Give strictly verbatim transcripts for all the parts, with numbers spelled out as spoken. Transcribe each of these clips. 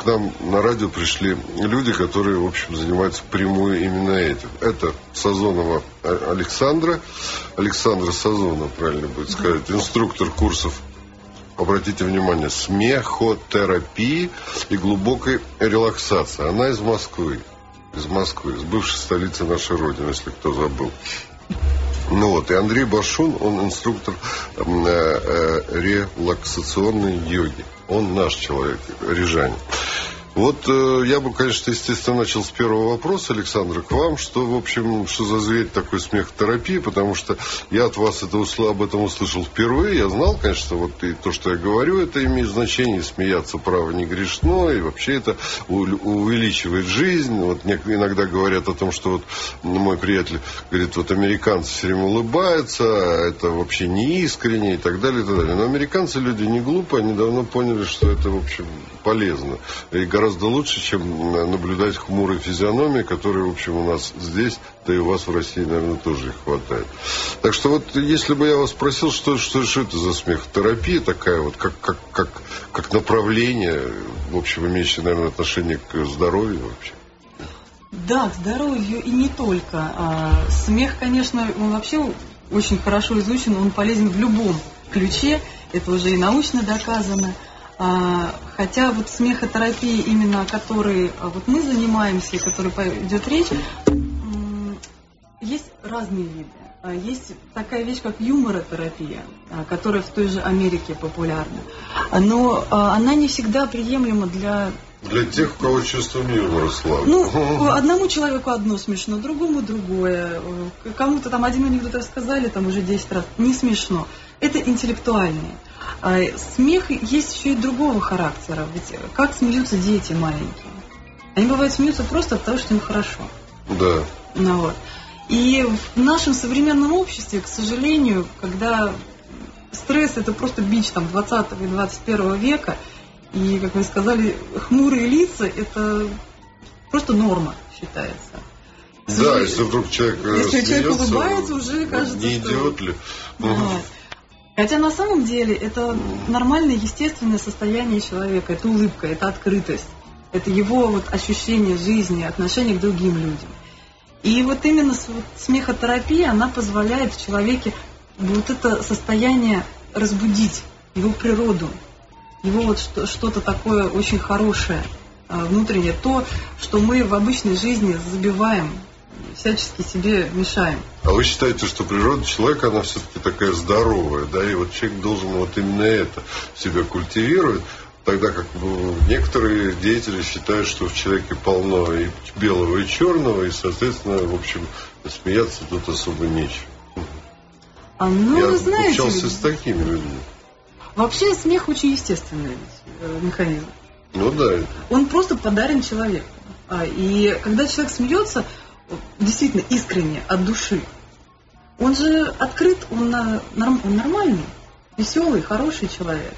к нам на радио пришли люди, которые, в общем, занимаются прямую именно этим. Это Сазонова Александра. Александра Сазонова, правильно будет сказать, инструктор курсов, обратите внимание, смехотерапии и глубокой релаксации. Она из Москвы. Из Москвы, из бывшей столицы нашей Родины, если кто забыл. Ну вот, и Андрей Башун, он инструктор э, э, релаксационной йоги. Он наш человек, рижанин. Вот э, я бы, конечно, естественно, начал с первого вопроса, Александр, к вам. Что, в общем, что за зверь такой смехотерапии? Потому что я от вас это усл... об этом услышал впервые. Я знал, конечно, вот и то, что я говорю, это имеет значение. Смеяться, право, не грешно. И вообще это увеличивает жизнь. Вот иногда говорят о том, что вот мой приятель говорит, вот американцы все время улыбаются, а это вообще не искренне и так далее, и так далее. Но американцы люди не глупые, они давно поняли, что это, в общем, полезно. И гораздо лучше, чем наблюдать хмурые физиономии, которые, в общем, у нас здесь, да и у вас в России, наверное, тоже их хватает. Так что вот, если бы я вас спросил, что, что, что это за смехотерапия такая, вот как, как, как, как направление, в общем, имеющее, наверное, отношение к здоровью вообще? Да, к здоровью и не только. А, смех, конечно, он вообще очень хорошо изучен, он полезен в любом ключе, это уже и научно доказано. Хотя вот смехотерапия, именно о которой вот мы занимаемся, о которой идет речь, есть разные виды. Есть такая вещь, как юморотерапия, которая в той же Америке популярна. Но она не всегда приемлема для... Для тех, у кого чувство юмора слабое. Ну, одному человеку одно смешно, другому другое. Кому-то там один анекдот рассказали, там уже десять раз. Не смешно. Это интеллектуальные. А смех есть еще и другого характера. Ведь как смеются дети маленькие? Они, бывает, смеются просто от того, что им хорошо. Да. Ну, вот. И в нашем современном обществе, к сожалению, когда стресс — это просто бич там, двадцатого и двадцать первого века, и, как вы сказали, хмурые лица — это просто норма считается. Да, если вдруг человек Если смеется, человек улыбается, уже кажется, не идиот что... ли? Вот. Хотя на самом деле это нормальное, естественное состояние человека, это улыбка, это открытость, это его вот ощущение жизни, отношение к другим людям. И вот именно смехотерапия, она позволяет в человеке вот это состояние разбудить, его природу, его вот что-то такое очень хорошее, внутреннее, то, что мы в обычной жизни забиваем, всячески себе мешаем. А вы считаете, что природа человека, она все-таки такая здоровая, да, и вот человек должен вот именно это в себе культивировать, тогда как ну, некоторые деятели считают, что в человеке полно и белого, и черного, и, соответственно, в общем, смеяться тут особо нечего. А, ну, Я знаете, общался с такими людьми. Вообще смех очень естественный механизм. Ну да. Он просто подарен человеку. И когда человек смеется, действительно искренне, от души, он же открыт, он, он нормальный, веселый, хороший человек.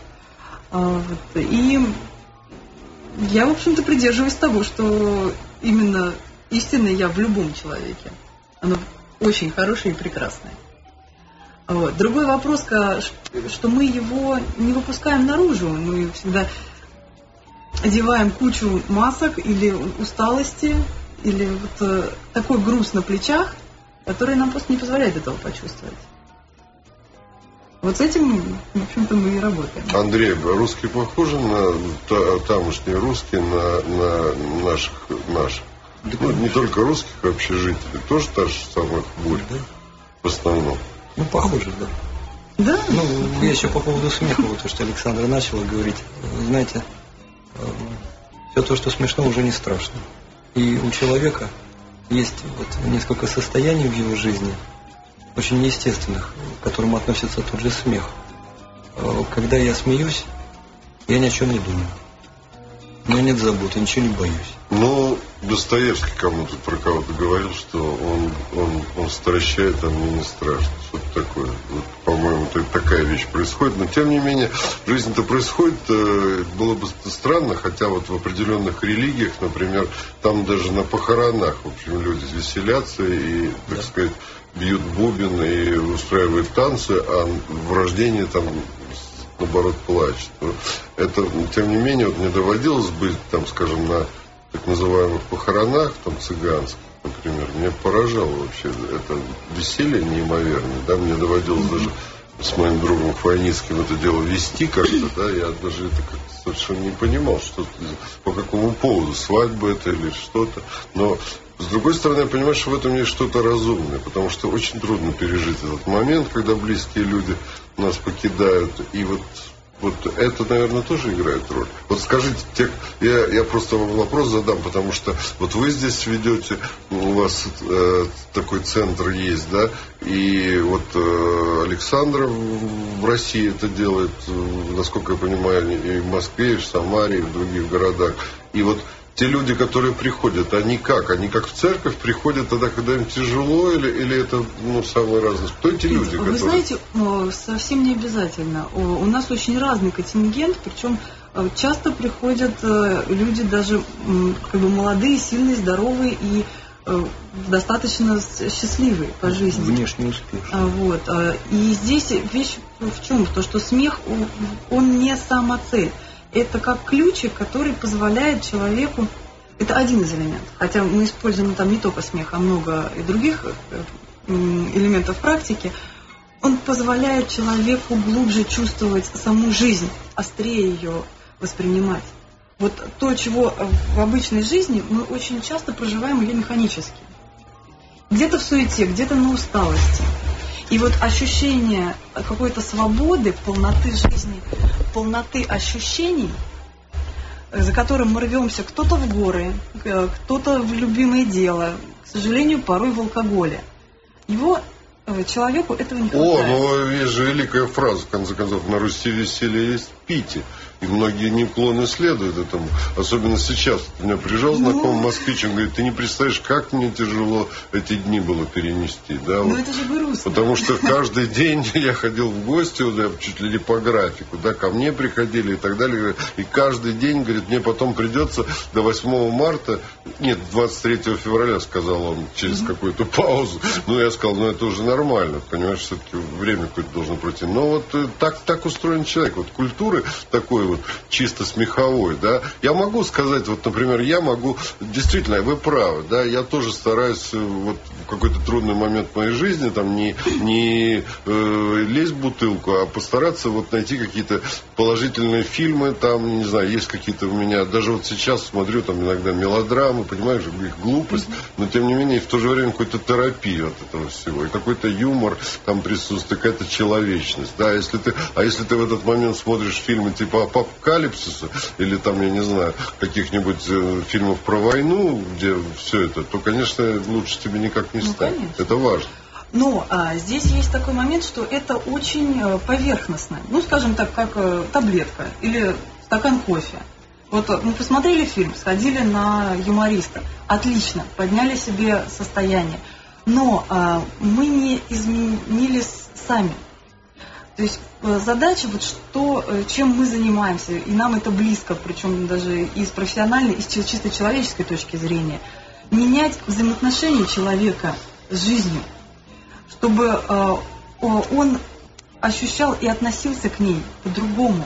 И я, в общем-то, придерживаюсь того, что именно истинное я в любом человеке. Оно очень хорошее и прекрасное. Вот. Другой вопрос, что мы его не выпускаем наружу. Мы всегда одеваем кучу масок или усталости, или вот такой груз на плечах, который нам просто не позволяет этого почувствовать. Вот с этим, в общем-то, мы и работаем. Андрей, русские похожи на тамошние русские, на, на наших, наших? Ну, не только русских, вообще жителей. Тоже та же самая бурь, да? В основном. Ну, похоже, да. Да? Ну, я еще по поводу смеха, вот то, что Александра начала говорить. Знаете, все то, что смешно, уже не страшно. И у человека есть вот несколько состояний в его жизни, очень естественных, к которым относится тот же смех. Когда я смеюсь, я ни о чем не думаю. У меня нет забот, я ничего не боюсь. Ну, Достоевский кому-то про кого-то говорил, что он, он, он стращает, а мне не страшно. Что-то такое. Вот, по-моему, такая вещь происходит. Но, тем не менее, жизнь-то происходит. Было бы странно, хотя вот в определенных религиях, например, там даже на похоронах, в общем, люди веселятся и, так да. сказать, бьют бубен и устраивают танцы, а в рождении там наоборот, плачет. Это, тем не менее, вот мне доводилось быть, там, скажем, на так называемых похоронах, там, цыганских, например, меня поражало вообще это веселье неимоверное, да, мне доводилось даже с моим другом Хвойницким это дело вести как-то, да, я даже это как-то совершенно не понимал, что по какому поводу, свадьба это или что-то, но с другой стороны, я понимаю, что в этом есть что-то разумное, потому что очень трудно пережить этот момент, когда близкие люди нас покидают, и вот Вот это, наверное, тоже играет роль. Вот скажите, те, я, я просто вам вопрос задам, потому что вот вы здесь ведете, у вас э, такой центр есть, да, и вот э, Александра в, в России это делает, э, насколько я понимаю, и в Москве, и в Самаре, и в других городах. И вот те люди, которые приходят, они как? Они как в церковь приходят тогда, когда им тяжело, или, или это ну, самые разные? Кто эти люди, Вы которые... знаете, совсем не обязательно. У нас очень разный контингент, причем часто приходят люди даже как бы молодые, сильные, здоровые и достаточно счастливые по жизни. Внешне успешные. Вот. И здесь вещь в чем? То, что смех, он не самоцель. Это как ключик, который позволяет человеку... Это один из элементов. Хотя мы используем там не только смех, а много и других элементов практики. Он позволяет человеку глубже чувствовать саму жизнь, острее ее воспринимать. Вот то, чего в обычной жизни мы очень часто проживаем ее механически. Где-то в суете, где-то на усталости. И вот ощущение какой-то свободы, полноты жизни, полноты ощущений, за которым мы рвемся, кто-то в горы, кто-то в любимое дело, к сожалению, порой в алкоголе. Его человеку этого не хватает. О, ну есть же великая фраза, в конце концов, на Руси веселье есть пите. И многие неуклонно следуют этому. Особенно сейчас. У меня приезжал знакомый ну... москвич, он говорит, ты не представляешь, как мне тяжело эти дни было перенести. Да, ну вот. Это же грустно. Потому что каждый день я ходил в гости, вот, чуть ли не по графику, да, ко мне приходили и так далее. И каждый день, говорит, мне потом придется до восьмого марта, нет, двадцать третьего февраля, сказал он, через mm-hmm. какую-то паузу. Ну, я сказал, ну, это уже нормально, понимаешь, все-таки время какое-то должно пройти. Но вот так, так устроен человек. Вот культуры такой вот чисто смеховой, да. Я могу сказать, вот, например, я могу, действительно, вы правы, да, я тоже стараюсь вот в какой-то трудный момент в моей жизни там не, не э, лезть в бутылку, а постараться вот найти какие-то положительные фильмы, там, не знаю, есть какие-то у меня, даже вот сейчас смотрю там иногда мелодрамы, понимаешь, их глупость, но тем не менее в то же время какую-то терапию от этого всего, и какой-то юмор там присутствует, какая-то человечность, да, если ты, а если ты в этот момент смотришь фильмы типа апокалипсиса или там, я не знаю, каких-нибудь э, фильмов про войну, где все это, то, конечно, лучше тебе никак не ну, станет. Конечно. Это важно. Но а, здесь есть такой момент, что это очень э, поверхностно. Ну, скажем так, как э, таблетка или стакан кофе. Вот мы посмотрели фильм, сходили на юмориста. Отлично, подняли себе состояние. Но а, мы не изменились сами. То есть задача, вот что, чем мы занимаемся, и нам это близко, причем даже и с профессиональной, и с чисто человеческой точки зрения, менять взаимоотношения человека с жизнью, чтобы э, он ощущал и относился к ней по-другому.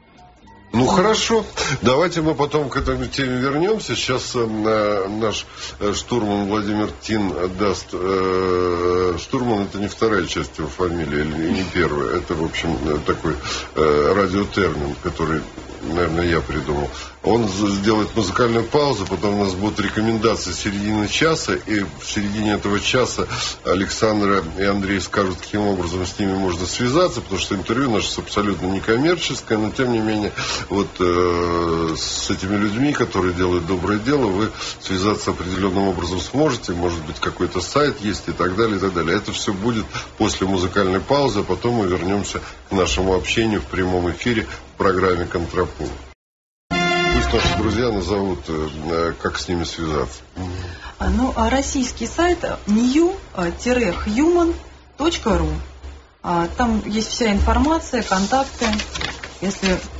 Ну хорошо, давайте мы потом к этой теме вернемся. Сейчас э, наш э, штурман Владимир Тин даст... Э, штурман — это не вторая часть его фамилии, или не первая. Это, в общем, такой э, радиотермин, который, наверное, я придумал. Он сделает музыкальную паузу, потом у нас будут рекомендации середины часа, и в середине этого часа Александра и Андрей скажут, каким образом с ними можно связаться, потому что интервью наше абсолютно некоммерческое, но тем не менее вот э, с этими людьми, которые делают доброе дело, вы связаться определенным образом сможете, может быть, какой-то сайт есть и так далее, и так далее. Это все будет после музыкальной паузы, а потом мы вернемся к нашему общению в прямом эфире в программе «Контрапункт». Пусть наши друзья назовут, как с ними связаться. Ну, российский сайт нью хьюман точка ру. Там есть вся информация, контакты. Если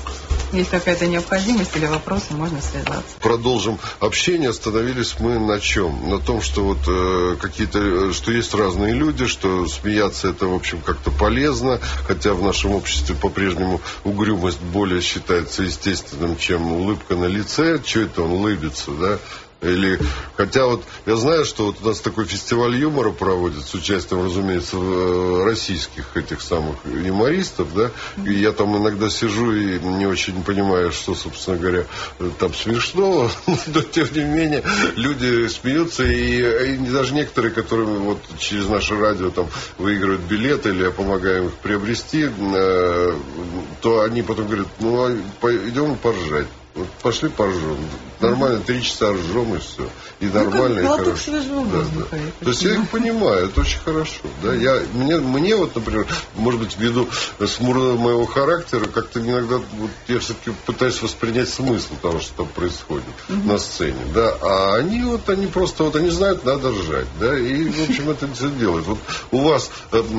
есть какая-то необходимость или вопросы, можно связаться. Продолжим общение. Остановились мы на чем? На том, что вот э, какие-то, что есть разные люди, что смеяться это, в общем, как-то полезно, хотя в нашем обществе по-прежнему угрюмость более считается естественным, чем улыбка на лице. Чего это он улыбится, да? Или, хотя вот я знаю, что вот у нас такой фестиваль юмора проводят с участием, разумеется, российских этих самых юмористов, да, и я там иногда сижу и не очень понимаю, что, собственно говоря, там смешно, но тем не менее люди смеются, и, и даже некоторые, которые вот через наше радио там выигрывают билеты или я помогаю им их приобрести, э, то они потом говорят, ну, идем поржать. Вот пошли поржем. Нормально, три часа ржем и все. И нормально, ну, и хорошо. Свежего да, воздуха, да. То есть я их понимаю, это очень хорошо. Да? Я, мне, мне вот, например, может быть, ввиду смурного моего характера, как-то иногда вот, я все-таки пытаюсь воспринять смысл того, что там происходит угу. на сцене. Да? А они вот, они просто, вот они знают, надо ржать. Да? И, в общем, это все делают. Вот у вас,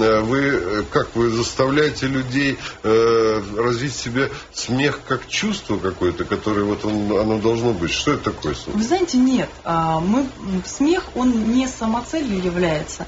вы, как вы заставляете людей э, развить в себе смех как чувство какое-то, которое вот он, оно должно быть. Что это такое? Вы знаете, нет. Мы, смех, он не самоцелью является,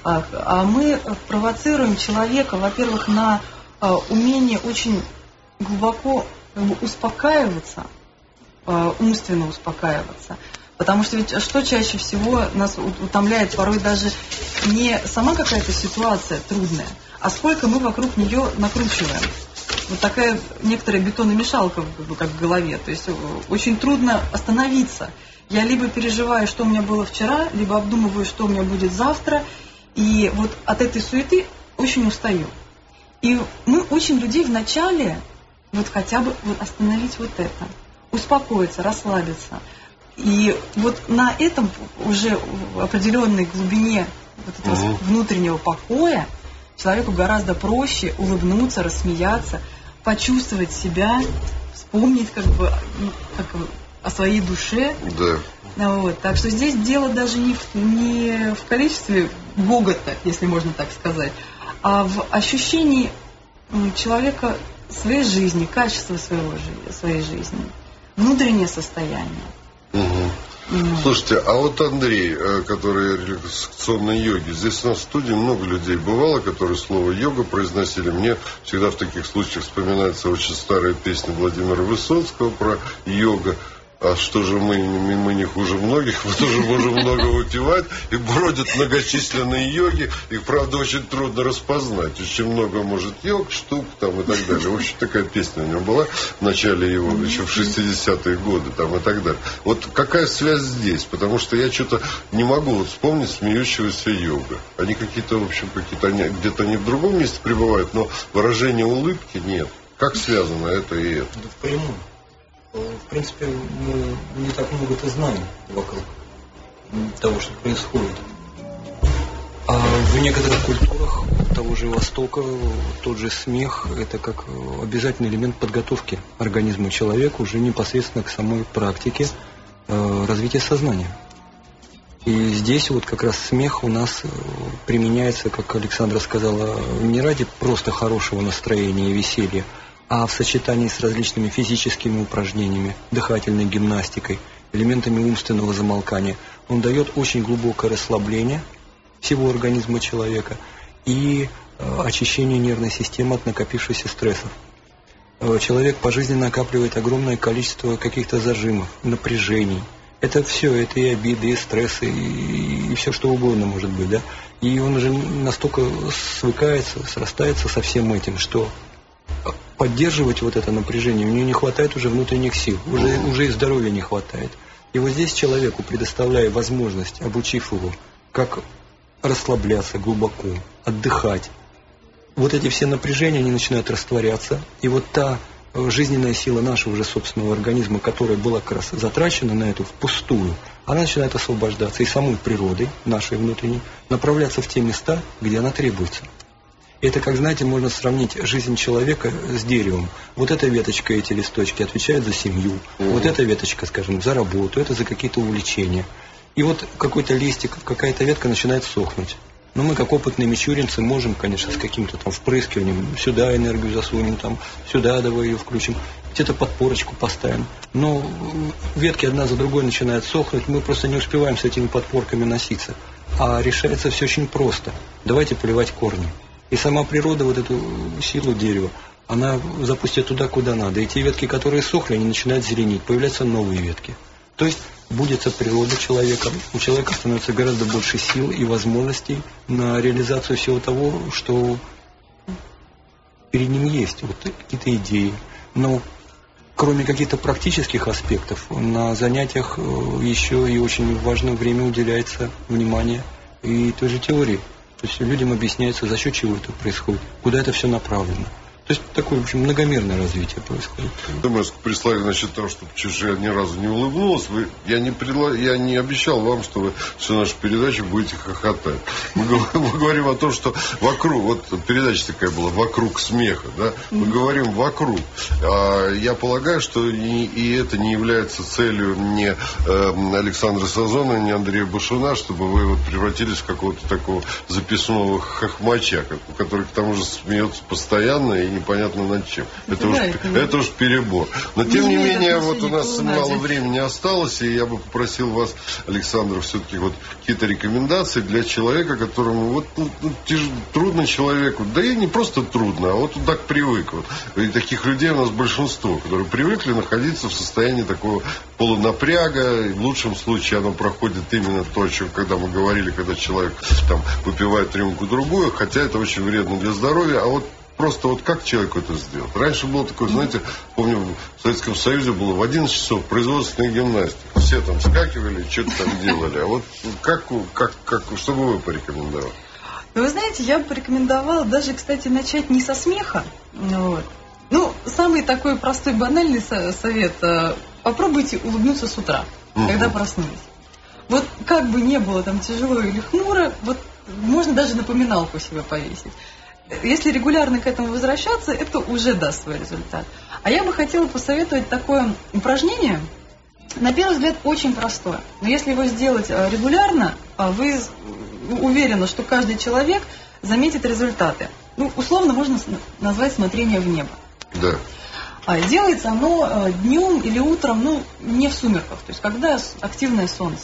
а мы провоцируем человека, во-первых, на умение очень глубоко успокаиваться, умственно успокаиваться. Потому что ведь что чаще всего нас утомляет порой даже не сама какая-то ситуация трудная, а сколько мы вокруг нее накручиваем. Вот такая некоторая бетономешалка как в голове. То есть очень трудно остановиться. Я либо переживаю, что у меня было вчера, либо обдумываю, что у меня будет завтра. И вот от этой суеты очень устаю. И мы учим людей вначале вот хотя бы вот остановить вот это. Успокоиться, расслабиться. И вот на этом уже в определенной глубине вот этого угу. внутреннего покоя человеку гораздо проще улыбнуться, рассмеяться, почувствовать себя, вспомнить как бы, ну, как, о своей душе. Да. Вот. Так что здесь дело даже не в, не в количестве гогота, если можно так сказать, а в ощущении человека своей жизни, качества своего, своей жизни, внутреннее состояние. Угу. Mm. Слушайте, а вот Андрей, который релаксационной йоги, здесь у нас в студии много людей бывало, которые слово йога произносили. Мне всегда в таких случаях вспоминается очень старая песня Владимира Высоцкого про йога. А что же мы, мы не хуже многих, мы тоже можем много выпивать, и бродят многочисленные йоги, их, правда, очень трудно распознать. Очень много, может, йог, штук там и так далее. В общем, такая песня у него была в начале его, еще в шестидесятые годы там и так далее. Вот какая связь здесь? Потому что я что-то не могу вот вспомнить смеющегося йога. Они какие-то, в общем, какие-то, они, где-то они в другом месте пребывают, но выражения улыбки нет. Как связано это и это? Да впрямую. В принципе, мы не так много-то знаем вокруг того, что происходит. А в некоторых культурах того же Востока тот же смех – это как обязательный элемент подготовки организма человека уже непосредственно к самой практике э, развития сознания. И здесь вот как раз смех у нас применяется, как Александра сказала, не ради просто хорошего настроения и веселья, а в сочетании с различными физическими упражнениями, дыхательной гимнастикой, элементами умственного замолкания. Он дает очень глубокое расслабление всего организма человека и э, очищение нервной системы от накопившихся стрессов. Э, человек по жизни накапливает огромное количество каких-то зажимов, напряжений. Это все, это и обиды, и стрессы, и, и все что угодно может быть, да. И он уже настолько свыкается, срастается со всем этим, что поддерживать вот это напряжение, у нее не хватает уже внутренних сил, уже, уже и здоровья не хватает. И вот здесь человеку, предоставляя возможность, обучив его, как расслабляться глубоко, отдыхать, вот эти все напряжения, они начинают растворяться, и вот та жизненная сила нашего уже собственного организма, которая была как раз затрачена на эту впустую, она начинает освобождаться и самой природой, нашей внутренней, направляться в те места, где она требуется. Это, как знаете, можно сравнить жизнь человека с деревом. Вот эта веточка, эти листочки отвечают за семью. Mm-hmm. Вот эта веточка, скажем, за работу, это за какие-то увлечения. И вот какой-то листик, какая-то ветка начинает сохнуть. Но мы, как опытные мичуринцы, можем, конечно, с каким-то там впрыскиванием, сюда энергию засунем, там, сюда давай ее включим, где-то подпорочку поставим. Но ветки одна за другой начинают сохнуть, мы просто не успеваем с этими подпорками носиться. А решается все очень просто. Давайте поливать корни. И сама природа вот эту силу дерева, она запустит туда, куда надо. И те ветки, которые сохли, они начинают зеленеть, появляются новые ветки. То есть будется природа человека, у человека становится гораздо больше сил и возможностей на реализацию всего того, что перед ним есть, вот какие-то идеи. Но кроме каких-то практических аспектов, на занятиях еще и очень важное время уделяется внимание и той же теории. То есть людям объясняется, за счет чего это происходит, куда это все направлено. То есть такое, в общем, многомерное развитие происходит. Думаю, прислали насчет того, что чужая ни разу не улыбнулась. Вы, я, не предла... я не обещал вам, что вы всю нашу передачу будете хохотать. Мы, мы говорим о том, что вокруг, вот передача такая была, вокруг смеха, да? Мы говорим вокруг. А я полагаю, что и, и это не является целью ни э, Александра Сазона, ни Андрея Бушуна, чтобы вы вот превратились в какого-то такого записного хохмача, который к тому же смеется постоянно и непонятно над чем. Это, да, уж, это, это уж перебор. Но тем не, не менее, вот у нас мало времени осталось, и я бы попросил вас, Александр, все-таки вот какие-то рекомендации для человека, которому вот ну, тяж... трудно человеку, да и не просто трудно, а вот он так привык. Вот. И таких людей у нас большинство, которые привыкли находиться в состоянии такого полунапряга, и в лучшем случае оно проходит именно то, о чем когда мы говорили, когда человек там выпивает рюмку-другую, хотя это очень вредно для здоровья, а вот просто вот как человеку это сделать? Раньше было такое, знаете, помню, в Советском Союзе было в одиннадцать часов производственная гимнастика. Все там скакивали, что-то там делали. А вот как, как, как, что бы вы порекомендовали? Вы знаете, я бы порекомендовала даже, кстати, начать не со смеха. Вот. Ну, самый такой простой, банальный совет. Попробуйте улыбнуться с утра, угу. когда проснулись. Вот как бы не было там тяжело или хмуро, вот можно даже напоминалку себе повесить. Если регулярно к этому возвращаться, это уже даст свой результат. А я бы хотела посоветовать такое упражнение, на первый взгляд, очень простое. Но если его сделать регулярно, вы уверены, что каждый человек заметит результаты. Ну, условно можно назвать смотрение в небо. Да. Делается оно днем или утром, ну, не в сумерках, то есть когда активное солнце.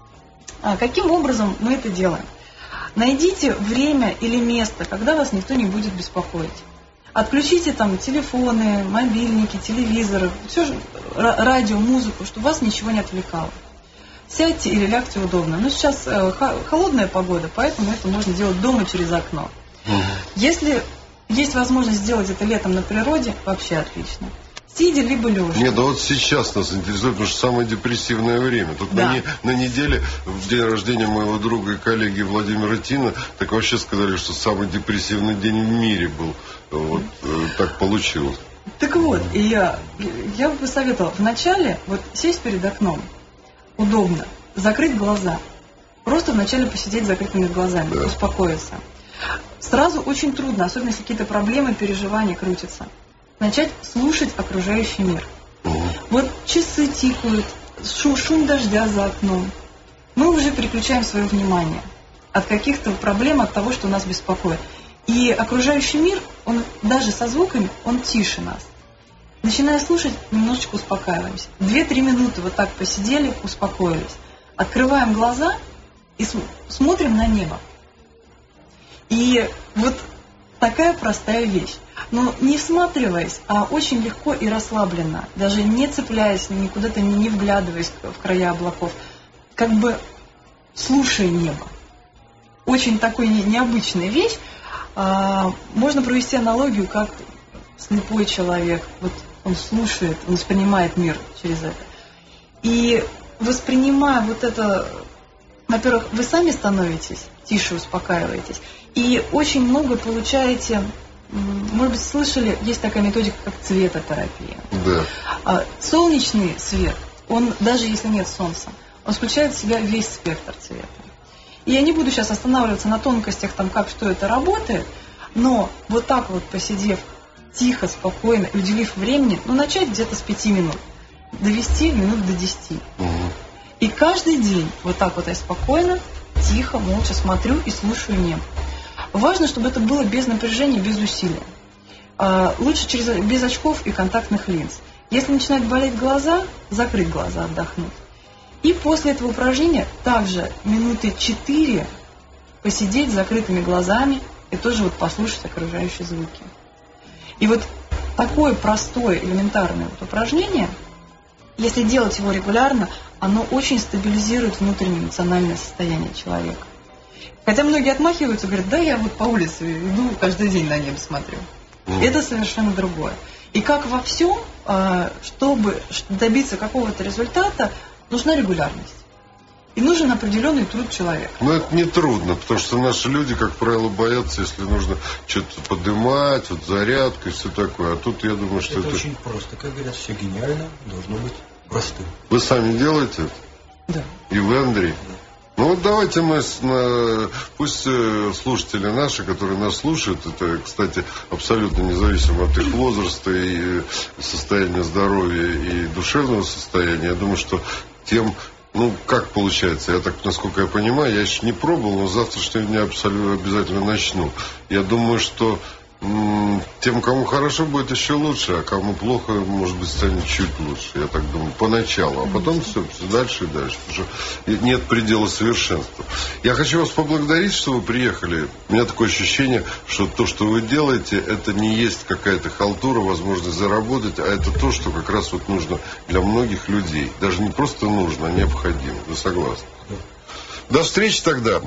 Каким образом мы это делаем? Найдите время или место, когда вас никто не будет беспокоить. Отключите там телефоны, мобильники, телевизоры, все же, радио, музыку, чтобы вас ничего не отвлекало. Сядьте или лягте удобно. Ну, сейчас э, холодная погода, поэтому это можно делать дома через окно. Угу. Если есть возможность сделать это летом на природе, вообще отлично. Сидя либо лежа. Нет, да вот сейчас нас интересует, потому что самое депрессивное время. Тут да. на, не, на неделе, в день рождения моего друга и коллеги Владимира Тина, так вообще сказали, что самый депрессивный день в мире был. Вот э, так получилось. Так вот, и я, я бы посоветовала вначале вот сесть перед окном, удобно, закрыть глаза. Просто вначале посидеть с закрытыми глазами, да. успокоиться. Сразу очень трудно, особенно если какие-то проблемы, переживания крутятся. Начать слушать окружающий мир. Угу. Вот часы тикают, шум, шум дождя за окном. Мы уже переключаем свое внимание от каких-то проблем, от того, что нас беспокоит. И окружающий мир, он даже со звуками, он тише нас. Начиная слушать, немножечко успокаиваемся. Две-три минуты вот так посидели, успокоились. Открываем глаза и см- смотрим на небо. И вот такая простая вещь. Но не всматриваясь, а очень легко и расслабленно, даже не цепляясь, никуда-то не, не вглядываясь в края облаков, как бы слушая небо. Очень такой необычная вещь. А, можно провести аналогию, как слепой человек. Вот он слушает, он воспринимает мир через это. И воспринимая вот это, во-первых, вы сами становитесь тише, успокаиваетесь. И очень много получаете. Может быть, слышали, есть такая методика, как цветотерапия. Да. Солнечный свет, он, даже если нет солнца, он включает в себя весь спектр цвета. И я не буду сейчас останавливаться на тонкостях, там, как, что это работает, но вот так вот, посидев тихо, спокойно, и уделив времени, ну, начать где-то с пяти минут, довести минут до десяти. Угу. И каждый день вот так вот я спокойно тихо, молча смотрю и слушаю небо. Важно, чтобы это было без напряжения, без усилия. Лучше через, без очков и контактных линз. Если начинают болеть глаза, закрыть глаза, отдохнуть. И после этого упражнения также минуты четыре посидеть с закрытыми глазами и тоже вот послушать окружающие звуки. И вот такое простое, элементарное вот упражнение, если делать его регулярно, оно очень стабилизирует внутреннее эмоциональное состояние человека. Хотя многие отмахиваются, говорят, да, я вот по улице иду, каждый день на небо смотрю. Mm. Это совершенно другое. И как во всем, чтобы добиться какого-то результата, нужна регулярность. И нужен определенный труд человека. Но это не трудно, потому что наши люди, как правило, боятся, если нужно что-то поднимать, вот зарядка и все такое. А тут я думаю, что это... Это очень просто. Как говорят, все гениально должно быть простым. Вы сами делаете это? Да. И вы, Андрей? Да. Ну вот давайте мы, пусть слушатели наши, которые нас слушают, это, кстати, абсолютно независимо от их возраста и состояния здоровья и душевного состояния, я думаю, что тем... Ну, как получается? Я так, насколько я понимаю, я еще не пробовал, но завтрашнего дня абсолютно обязательно начну. Я думаю, что м- тем, кому хорошо, будет еще лучше, а кому плохо, может быть, станет чуть лучше. Я так думаю, поначалу. А потом все, все дальше и дальше. Потому что нет предела совершенства. Я хочу вас поблагодарить, что вы приехали. У меня такое ощущение, что то, что вы делаете, это не есть какая-то халтура, возможность заработать, а это то, что как раз вот нужно для многих людей. Даже не просто нужно, а необходимо. Вы согласны? До встречи тогда.